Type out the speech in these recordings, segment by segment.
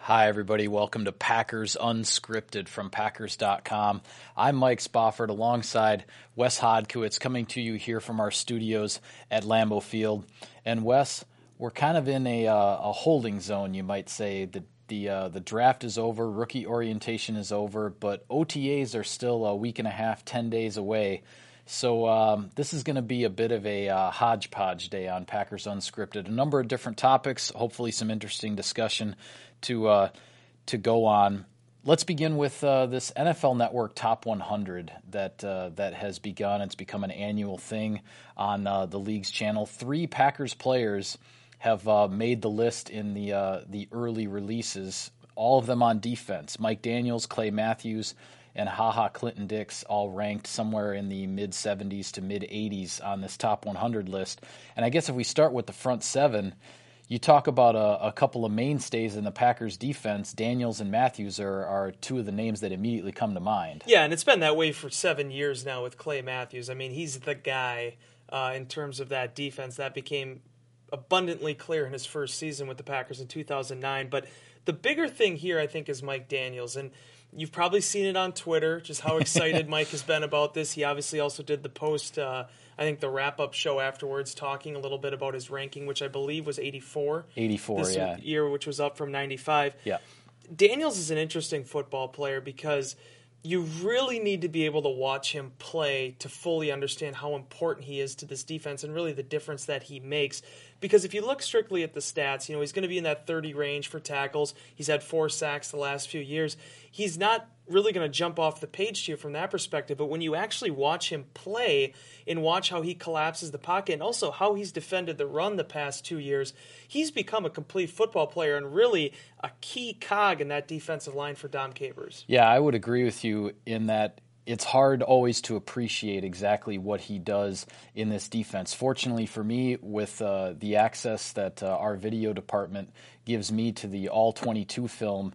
Hi, everybody. Welcome to Packers Unscripted from Packers.com. I'm Mike Spofford alongside Wes Hodkiewicz coming to you here from our studios at Lambeau Field. And Wes, we're kind of in a holding zone, you might say. The draft is over, rookie orientation is over, but OTAs are still a week and a half, 10 days away. So this is going to be a bit of a hodgepodge day on Packers Unscripted. A number of different topics, hopefully some interesting discussion to go on. Let's begin with this NFL Network Top 100 that has begun. It's become an annual thing on the league's channel. 3 Packers players have made the list in the early releases, all of them on defense. Mike Daniels, Clay Matthews, and Clinton-Dix all ranked somewhere in the mid-70s to mid-80s on this top 100 list. And I guess if we start with the front 7, you talk about a couple of mainstays in the Packers defense. Daniels and Matthews are 2 of the names that immediately come to mind. Yeah, and it's been that way for 7 years now with Clay Matthews. I mean, he's the guy in terms of that defense. That became abundantly clear in his first season with the Packers in 2009. But the bigger thing here, I think, is Mike Daniels. And you've probably seen it on Twitter, just how excited Mike has been about this. He obviously also did the post, I think the wrap-up show afterwards, talking a little bit about his ranking, which I believe was 84. 84, this yeah. year, which was up from 95. Yeah. Daniels is an interesting football player because you really need to be able to watch him play to fully understand how important he is to this defense and really the difference that he makes. Because if you look strictly at the stats, he's going to be in that 30 range for tackles. He's had 4 sacks the last few years. He's not really going to jump off the page to you from that perspective, but when you actually watch him play and watch how he collapses the pocket and also how he's defended the run the past 2 years, he's become a complete football player and really a key cog in that defensive line for Dom Capers. Yeah, I would agree with you in that it's hard always to appreciate exactly what he does in this defense. Fortunately for me, with the access that our video department gives me to the All-22 film,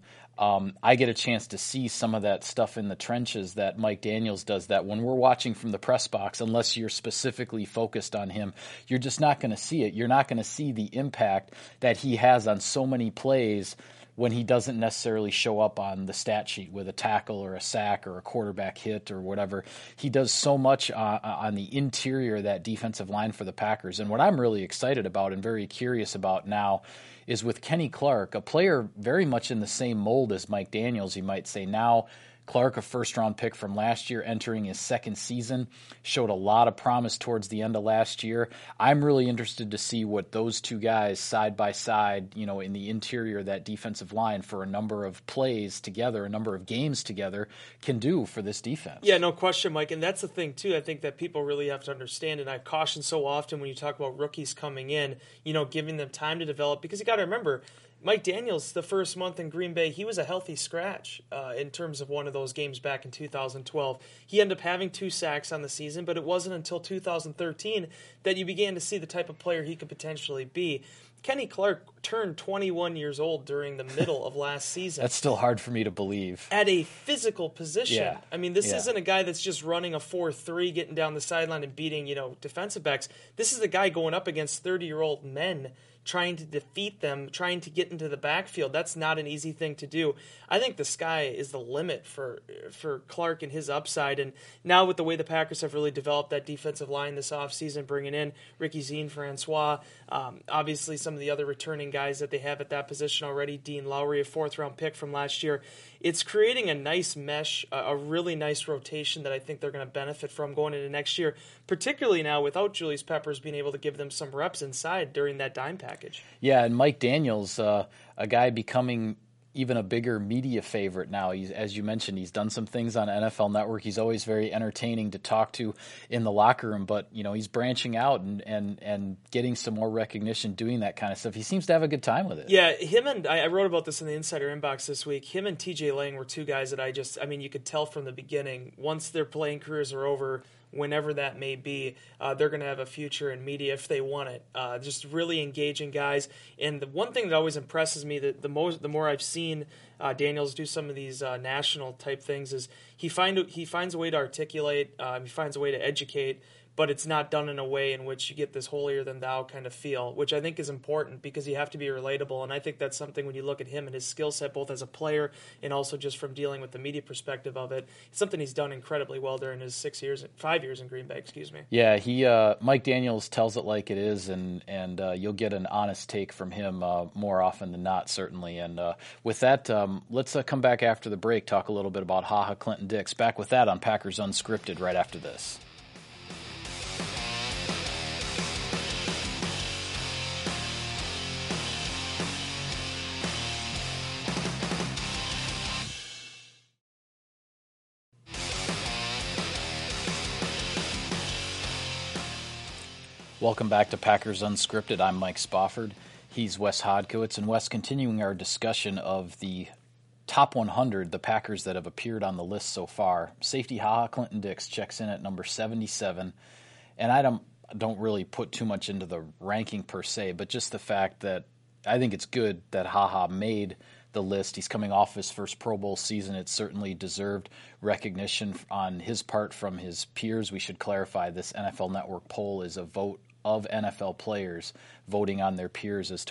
I get a chance to see some of that stuff in the trenches that Mike Daniels does, that when we're watching from the press box, unless you're specifically focused on him, you're just not going to see it. You're not going to see the impact that he has on so many plays when he doesn't necessarily show up on the stat sheet with a tackle or a sack or a quarterback hit or whatever. He does so much on the interior of that defensive line for the Packers. And what I'm really excited about and very curious about now is with Kenny Clark, a player very much in the same mold as Mike Daniels, you might say. Now, Clark, a first-round pick from last year, entering his second season, showed a lot of promise towards the end of last year. I'm really interested to see what those 2 guys side by side, in the interior of that defensive line for a number of plays together, a number of games together, can do for this defense. Yeah, no question, Mike. And that's the thing, too, I think that people really have to understand. And I caution so often when you talk about rookies coming in, giving them time to develop. Because you got to remember, Mike Daniels, the first month in Green Bay, he was a healthy scratch in terms of one of those games back in 2012. He ended up having 2 sacks on the season, but it wasn't until 2013 that you began to see the type of player he could potentially be. Kenny Clark turned 21 years old during the middle of last season. That's still hard for me to believe. At a physical position. Yeah. I mean, this isn't a guy that's just running a 4-3, getting down the sideline and beating, defensive backs. This is a guy going up against 30-year-old men, trying to defeat them, trying to get into the backfield. That's not an easy thing to do. I think the sky is the limit for Clark and his upside. And now with the way the Packers have really developed that defensive line this offseason, bringing in Ricky Jean-Francois, obviously some of the other returning guys that they have at that position already, Dean Lowry, a 4th-round pick from last year, it's creating a nice mesh, a really nice rotation that I think they're going to benefit from going into next year, particularly now without Julius Peppers being able to give them some reps inside during that dime package. Yeah, and Mike Daniels, a guy becoming even a bigger media favorite now. He's, as you mentioned, he's done some things on NFL Network. He's always very entertaining to talk to in the locker room, but he's branching out and getting some more recognition doing that kind of stuff. He seems to have a good time with it. Yeah, him and I wrote about this in the Insider Inbox this week. Him and TJ Lang were 2 guys that you could tell from the beginning, once their playing careers are over, whenever that may be, they're going to have a future in media if they want it. Just really engaging guys. And the one thing that always impresses me, that the more I've seen Daniels do some of these national type things, is he finds a way to articulate, he finds a way to educate, but it's not done in a way in which you get this holier-than-thou kind of feel, which I think is important because you have to be relatable, and I think that's something when you look at him and his skill set, both as a player and also just from dealing with the media perspective of it, it's something he's done incredibly well during his 5 years in Green Bay, Yeah, Mike Daniels tells it like it is, and you'll get an honest take from him more often than not, certainly. And with that, let's come back after the break, talk a little bit about HaHa Clinton Dix. Back with that on Packers Unscripted right after this. Welcome back to Packers Unscripted. I'm Mike Spofford. He's Wes Hodkiewicz. And Wes, continuing our discussion of the top 100, the Packers that have appeared on the list so far. Safety HaHa Clinton Dix checks in at number 77. And I don't really put too much into the ranking per se, but just the fact that I think it's good that HaHa made the list. He's coming off his first Pro Bowl season. It's certainly deserved recognition on his part from his peers. We should clarify this NFL Network poll is a vote of NFL players voting on their peers as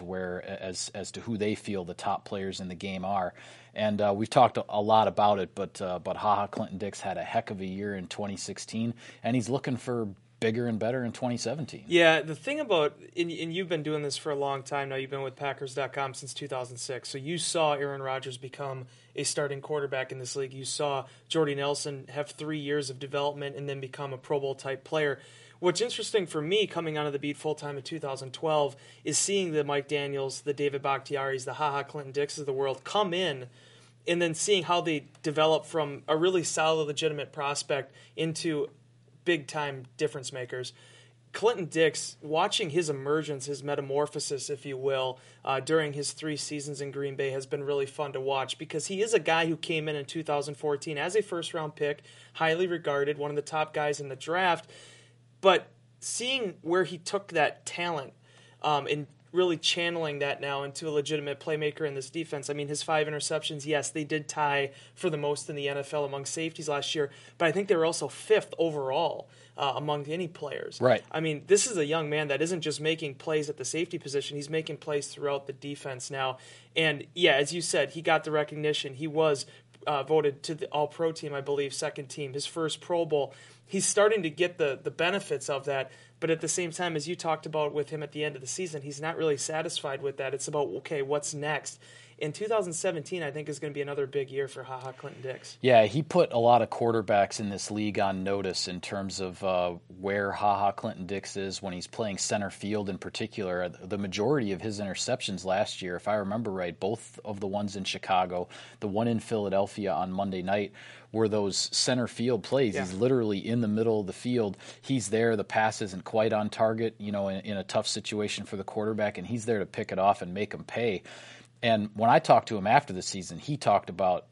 to who they feel the top players in the game are. And we've talked a lot about it, but HaHa Clinton Dix had a heck of a year in 2016, and he's looking for bigger and better in 2017. Yeah, the thing about, and you've been doing this for a long time now, you've been with Packers.com since 2006, so you saw Aaron Rodgers become a starting quarterback in this league. You saw Jordy Nelson have 3 years of development and then become a Pro Bowl type player. What's interesting for me coming onto the beat full-time in 2012 is seeing the Mike Daniels, the David Bakhtiaris, the HaHa Clinton Dixes of the world come in and then seeing how they develop from a really solid, legitimate prospect into big-time difference makers. Clinton Dix, watching his emergence, his metamorphosis, if you will, during his 3 seasons in Green Bay has been really fun to watch because he is a guy who came in 2014 as a first-round pick, highly regarded, one of the top guys in the draft. But seeing where he took that talent and really channeling that now into a legitimate playmaker in this defense. I mean, his 5 interceptions, yes, they did tie for the most in the NFL among safeties last year, but I think they were also 5th overall among any players. Right. I mean, this is a young man that isn't just making plays at the safety position. He's making plays throughout the defense now. And, yeah, as you said, he got the recognition. He was voted to the All-Pro team, I believe, second team, his first Pro Bowl. He's starting to get the benefits of that, but at the same time, as you talked about with him at the end of the season, he's not really satisfied with that. It's about, okay, what's next? In 2017, I think is going to be another big year for HaHa Clinton Dix. Yeah, he put a lot of quarterbacks in this league on notice in terms of where HaHa Clinton Dix is when he's playing center field in particular. The majority of his interceptions last year, if I remember right, both of the ones in Chicago, the one in Philadelphia on Monday night, were those center field plays. Yeah. He's literally in the middle of the field. He's there. The pass isn't quite on target, in a tough situation for the quarterback, and he's there to pick it off and make him pay. And when I talked to him after the season, he talked about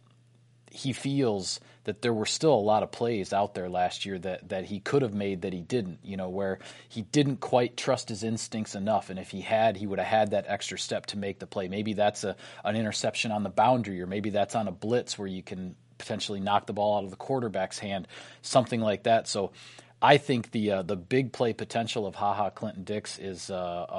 he feels that there were still a lot of plays out there last year that he could have made that he didn't, where he didn't quite trust his instincts enough. And if he had, he would have had that extra step to make the play. Maybe that's an interception on the boundary, or maybe that's on a blitz where you can potentially knock the ball out of the quarterback's hand, something like that. So I think the big play potential of HaHa Clinton Dix is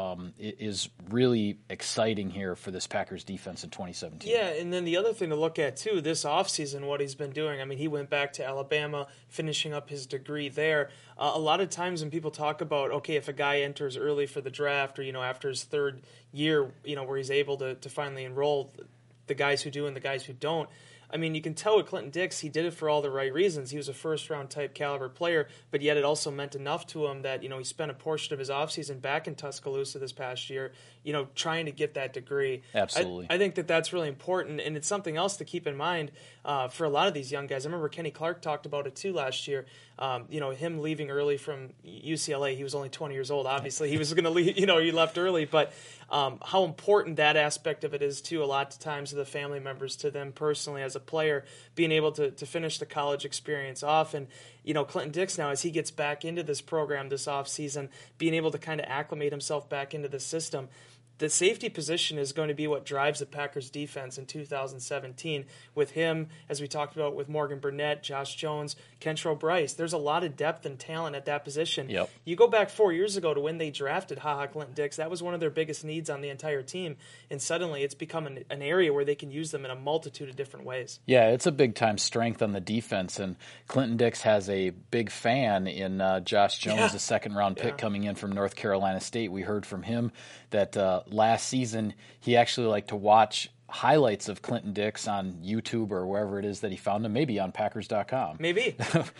really exciting here for this Packers defense in 2017. Yeah, and then the other thing to look at, too, this offseason, what he's been doing. I mean, he went back to Alabama, finishing up his degree there. A lot of times when people talk about, okay, if a guy enters early for the draft or, after his 3rd year, where he's able to finally enroll, the guys who do and the guys who don't, I mean, you can tell with Clinton Dix, he did it for all the right reasons. He was a first-round type caliber player, but yet it also meant enough to him that, he spent a portion of his offseason back in Tuscaloosa this past year, trying to get that degree. Absolutely. I think that's really important, and it's something else to keep in mind for a lot of these young guys. I remember Kenny Clark talked about it, too, last year. Him leaving early from UCLA. He was only 20 years old, obviously. He was going to leave, he left early, but how important that aspect of it is, too, a lot of times to the family members, to them personally as a player, being able to finish the college experience off. And, Clinton Dix now, as he gets back into this program this offseason, being able to kind of acclimate himself back into the system, the safety position is going to be what drives the Packers defense in 2017 with him, as we talked about, with Morgan Burnett, Josh Jones, Kentrell Bryce. There's a lot of depth and talent at that position. Yep. You go back 4 years ago to when they drafted Clinton Dix, that was one of their biggest needs on the entire team, and suddenly it's become an area where they can use them in a multitude of different ways. Yeah, it's a big-time strength on the defense, and Clinton Dix has a big fan in Josh Jones, a second-round pick coming in from North Carolina State. We heard from him that last season he actually liked to watch highlights of Clinton Dix on YouTube or wherever it is that he found him, maybe on Packers.com. Maybe.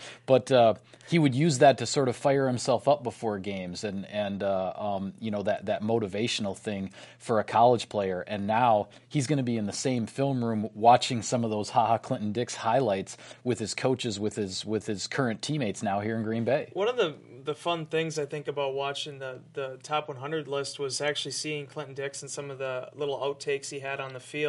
But he would use that to sort of fire himself up before games and you know, that motivational thing for a college player. And now he's going to be in the same film room watching some of those Clinton Dix highlights with his coaches, with his current teammates now here in Green Bay. One of the fun things I think about watching the top 100 list was actually seeing Clinton Dix and some of the little outtakes he had on the field.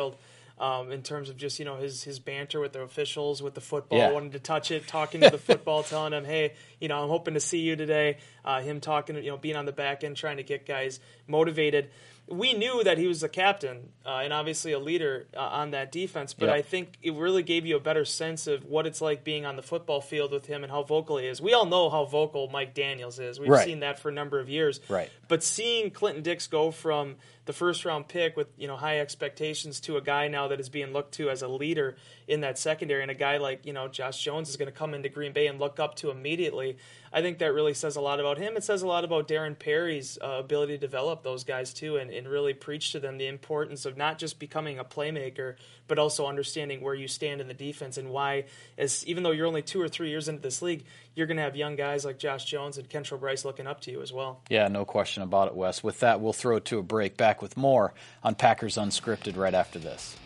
In terms of just, you know, his banter with the officials, with the football, wanting to touch it, talking to the football, telling him, hey, you know, I'm hoping to see you today. Him talking, you know, being on the back end, trying to get guys motivated. We knew that he was a captain and obviously a leader on that defense, but I think it really gave you a better sense of what it's like being on the football field with him and how vocal he is. We all know how vocal Mike Daniels is. We've seen that for a number of years. Right. But seeing Clinton Dix go from the first-round pick with, you know, high expectations to a guy now that is being looked to as a leader in that secondary, and a guy like, you know, Josh Jones is going to come into Green Bay and look up to immediately, I think that really says a lot about him. It says a lot about Darren Perry's ability to develop those guys too, and really preach to them the importance of not just becoming a playmaker, but also understanding where you stand in the defense and why, even though you're only 2 or 3 years into this league, you're going to have young guys like Josh Jones and Kentrell Bryce looking up to you as well. Yeah, no question about it, Wes. With that, we'll throw it to a break. Back with more on Packers Unscripted right after this.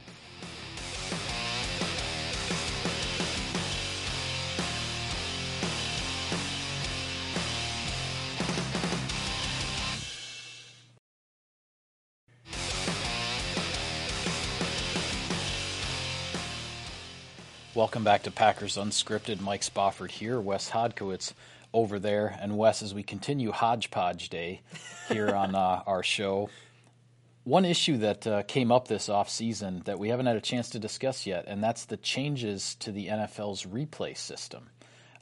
Welcome back to Packers Unscripted. Mike Spofford here, Wes Hodkiewicz over there. And Wes, as we continue Hodgepodge Day here on our show, one issue that came up this offseason that we haven't had a chance to discuss yet, and that's the changes to the NFL's replay system.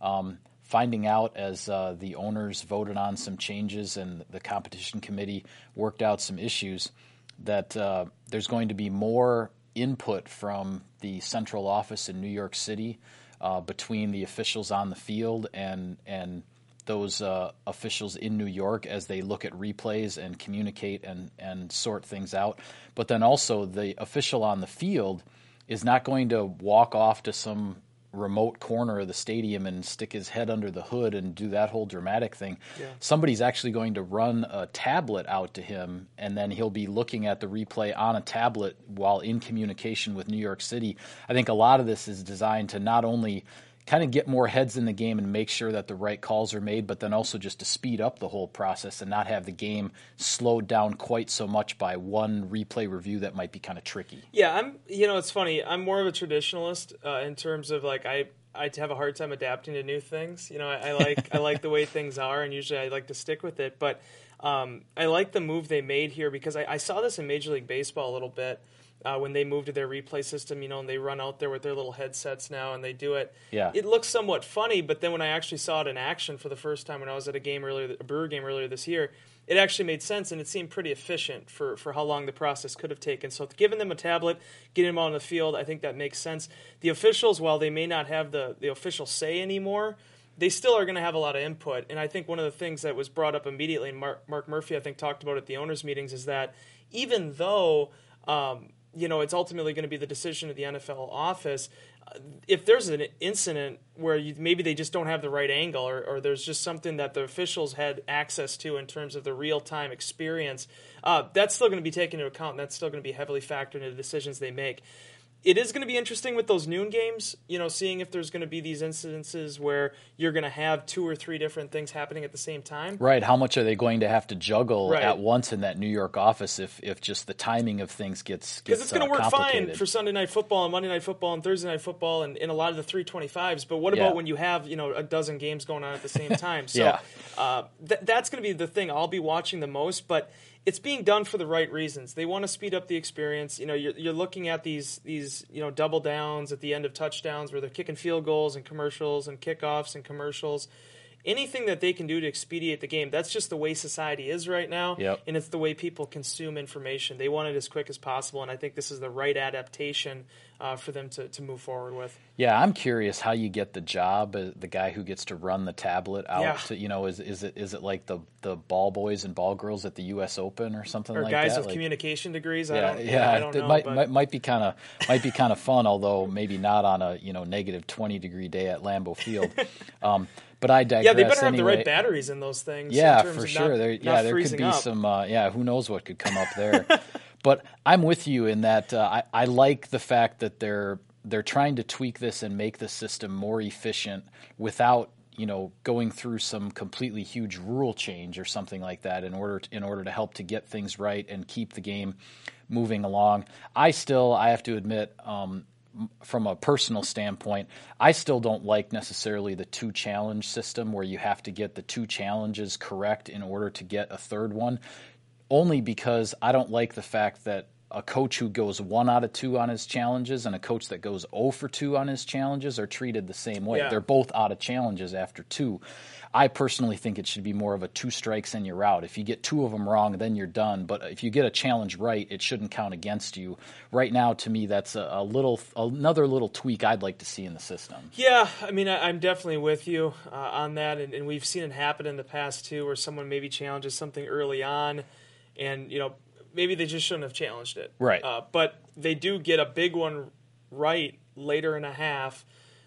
Finding out as the owners voted on some changes and the competition committee worked out some issues that there's going to be more input from the central office in New York City between the officials on the field and those officials in New York as they look at replays and communicate and sort things out. But then also the official on the field is not going to walk off to some remote corner of the stadium and stick his head under the hood and do that whole dramatic thing. Yeah. Somebody's actually going to run a tablet out to him, and then he'll be looking at the replay on a tablet while in communication with New York City. I think a lot of this is designed to not only kind of get more heads in the game and make sure that the right calls are made, but then also just to speed up the whole process and not have the game slowed down quite so much by one replay review that might be kind of tricky. Yeah, it's funny. I'm more of a traditionalist in terms of like I have a hard time adapting to new things. You know, I like the way things are, and usually I like to stick with it. But I like the move they made here because I saw this in Major League Baseball a little bit. When they moved to their replay system, you know, and they run out there with their little headsets now and they do it. Yeah. It looks somewhat funny, but then when I actually saw it in action for the first time when I was at a Brewer game earlier this year, it actually made sense and it seemed pretty efficient for how long the process could have taken. So giving them a tablet, getting them out on the field, I think that makes sense. The officials, while they may not have the official say anymore, they still are going to have a lot of input. And I think one of the things that was brought up immediately, and Mark Murphy, I think, talked about at the owners' meetings, is that even though it's ultimately going to be the decision of the NFL office, if there's an incident where maybe they just don't have the right angle or there's just something that the officials had access to in terms of the real-time experience, that's still going to be taken into account, and that's still going to be heavily factored into the decisions they make. It is going to be interesting with those noon games, seeing if there's going to be these incidences where you're going to have 2 or 3 different things happening at the same time. Right. How much are they going to have to juggle at once in that New York office if just the timing of things gets Because it's going to work fine for Sunday Night Football and Monday Night Football and Thursday Night Football and in a lot of the 325s. But what about when you have, a dozen games going on at the same time? So that's going to be the thing I'll be watching the most. But it's being done for the right reasons. They want to speed up the experience. You're looking at these double downs at the end of touchdowns where they're kicking field goals and commercials and kickoffs and commercials. Anything that they can do to expedite the game, that's just the way society is right now, Yep. and it's the way people consume information. They want it as quick as possible, and I think this is the right adaptation for them to move forward with. Yeah, I'm curious how you get the job, the guy who gets to run the tablet out. Yeah. To, is it like the ball boys and ball girls at the U.S. Open or something Or like guys that? with like, communication degrees. yeah, I don't know. Might be kind of fun, although maybe not on a negative 20-degree day at Lambeau Field. But I digress. Yeah, they better have anyway. the right batteries in those things. Yeah, in terms for of sure. There could be up. some. Who knows what could come up there. But I'm with you in that I like the fact that they're trying to tweak this and make the system more efficient without going through some completely huge rule change or something like that in order to help to get things right and keep the game moving along. I have to admit, from a personal standpoint, I still don't like necessarily the 2-challenge system where you have to get the 2 challenges correct in order to get a third one, only because I don't like the fact that a coach who goes 1 out of 2 on his challenges and a coach that goes 0 for 2 on his challenges are treated the same way. Yeah. They're both out of challenges after 2. I personally think it should be more of a 2 strikes and you're out. If you get 2 of them wrong, then you're done. But if you get a challenge right, it shouldn't count against you. Right now, to me, that's another little tweak I'd like to see in the system. Yeah, I mean, I'm definitely with you on that, and we've seen it happen in the past too, where someone maybe challenges something early on, and maybe they just shouldn't have challenged it. Right. But they do get a big one right later in a half,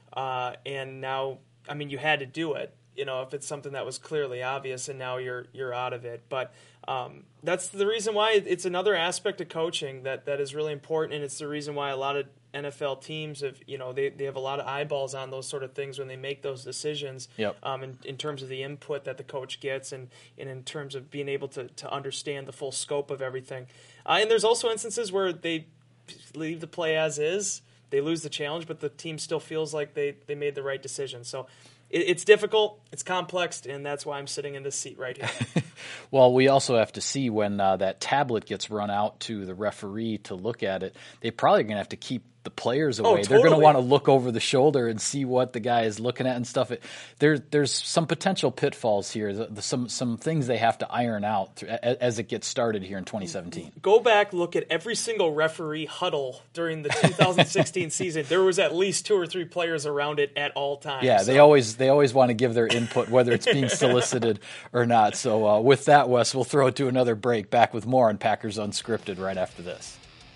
and now, I mean, you had to do it. If it's something that was clearly obvious and now you're out of it. But that's the reason why it's another aspect of coaching that is really important, and it's the reason why a lot of NFL teams have, they have a lot of eyeballs on those sort of things when they make those decisions. Yep. In terms of the input that the coach gets and in terms of being able to understand the full scope of everything. And there's also instances where they leave the play as is. They lose the challenge, but the team still feels like they made the right decision. So it's difficult, it's complex, and that's why I'm sitting in this seat right here. Well, we also have to see when that tablet gets run out to the referee to look at it. They're probably going to have to keep the players away. Totally. They're going to want to look over the shoulder and see what the guy is looking at and stuff. There's some potential pitfalls here, some things they have to iron out as it gets started here in 2017. Go back, look at every single referee huddle during the 2016 season. There was at least 2 or 3 players around it at all times. Yeah, they always want to give their input, whether it's being solicited or not. So with that, Wes, we'll throw it to another break. Back with more on Packers Unscripted right after this.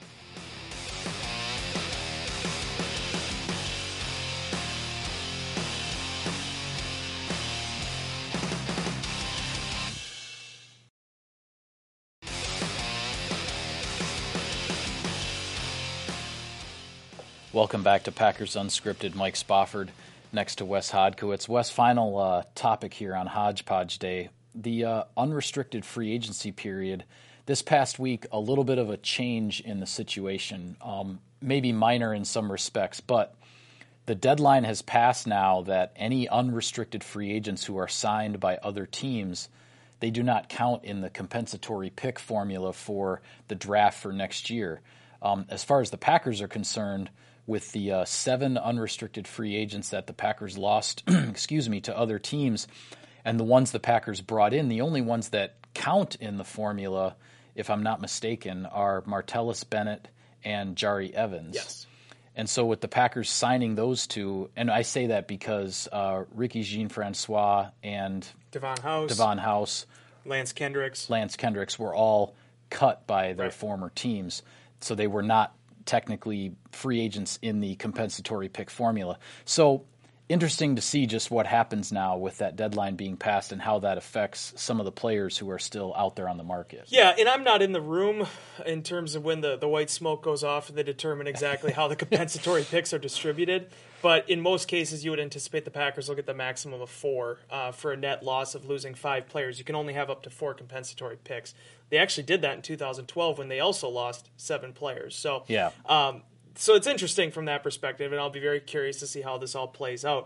Welcome back to Packers Unscripted. Mike Spofford next to Wes Hodkiewicz. Wes, final topic here on Hodgepodge Day. The unrestricted free agency period. This past week, a little bit of a change in the situation, maybe minor in some respects, but the deadline has passed now that any unrestricted free agents who are signed by other teams, they do not count in the compensatory pick formula for the draft for next year. As far as the Packers are concerned, with the 7 unrestricted free agents that the Packers lost, to other teams, and the ones the Packers brought in, the only ones that count in the formula, if I'm not mistaken, are Martellus Bennett and Jari Evans. Yes. And so with the Packers signing those 2, and I say that because Ricky Jean-Francois and Devon House, Lance Kendricks were all cut by their former teams, so they were not technically free agents in the compensatory pick formula. So interesting to see just what happens now with that deadline being passed and how that affects some of the players who are still out there on the market. Yeah, and I'm not in the room in terms of when the white smoke goes off and they determine exactly how the compensatory picks are distributed. But in most cases, you would anticipate the Packers will get the maximum of 4 for a net loss of losing 5 players. You can only have up to 4 compensatory picks. They actually did that in 2012 when they also lost 7 players. So yeah. So it's interesting from that perspective, and I'll be very curious to see how this all plays out.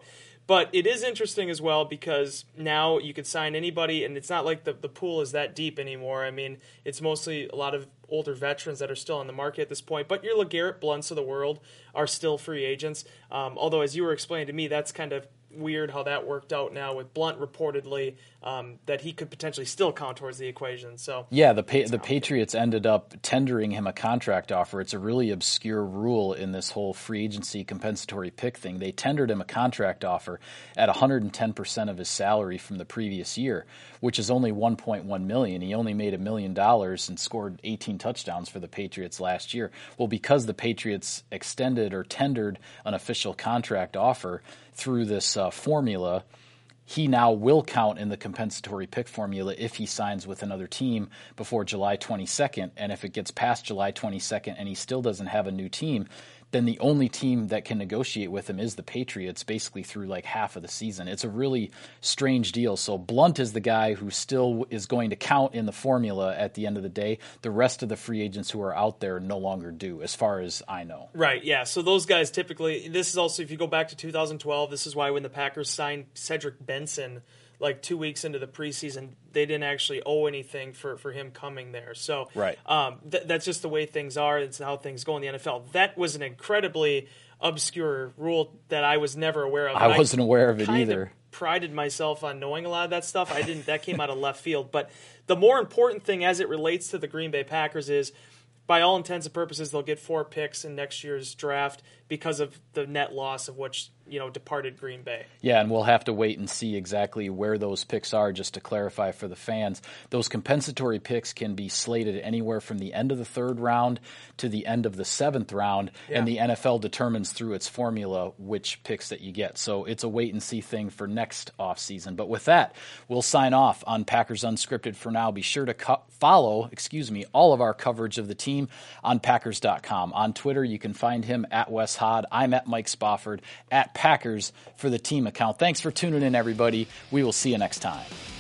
But it is interesting as well because now you could sign anybody, and it's not like the pool is that deep anymore. I mean, it's mostly a lot of older veterans that are still on the market at this point. But your LeGarrette Blunts of the world are still free agents. Although, as you were explaining to me, that's kind of weird how that worked out now with Blunt reportedly that he could potentially still count towards the equation. So yeah, the Patriots ended up tendering him a contract offer. It's a really obscure rule in this whole free agency compensatory pick thing. They tendered him a contract offer at 110% of his salary from the previous year, which is only $1.1 million. He only made $1 million and scored 18 touchdowns for the Patriots last year. Well, because the Patriots extended or tendered an official contract offer through this formula, he now will count in the compensatory pick formula if he signs with another team before July 22nd. And if it gets past July 22nd and he still doesn't have a new team, then the only team that can negotiate with him is the Patriots basically through like half of the season. It's a really strange deal. So Blunt is the guy who still is going to count in the formula at the end of the day. The rest of the free agents who are out there no longer do, as far as I know. Right, yeah. So those guys typically, this is also, if you go back to 2012, this is why when the Packers signed Cedric Benson like 2 weeks into the preseason, they didn't actually owe anything for him coming there. So right. That's just the way things are. It's how things go in the NFL. That was an incredibly obscure rule that I was never aware of. I wasn't aware of it either. Prided myself on knowing a lot of that stuff. That came out of left field. But the more important thing as it relates to the Green Bay Packers is, by all intents and purposes, they'll get 4 picks in next year's draft because of the net loss of which, departed Green Bay. Yeah, and we'll have to wait and see exactly where those picks are, just to clarify for the fans. Those compensatory picks can be slated anywhere from the end of the 3rd round to the end of the 7th round, and the NFL determines through its formula which picks that you get. So it's a wait-and-see thing for next offseason. But with that, we'll sign off on Packers Unscripted for now. Be sure to follow all of our coverage of the team on Packers.com. On Twitter, you can find him at Wes Hod. I'm at Mike Spofford, at Packers for the team account. Thanks for tuning in, everybody. We will see you next time.